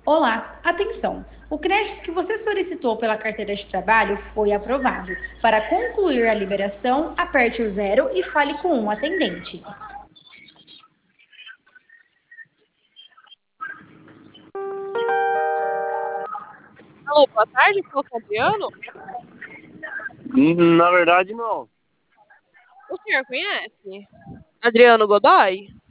Olá, atenção! O crédito que você solicitou pela carteira de trabalho foi aprovado. Para concluir a liberação, aperte o zero e fale com um atendente. Alô, boa tarde, fala com o Adriano. Na verdade, não. O senhor conhece? Adriano Godoy?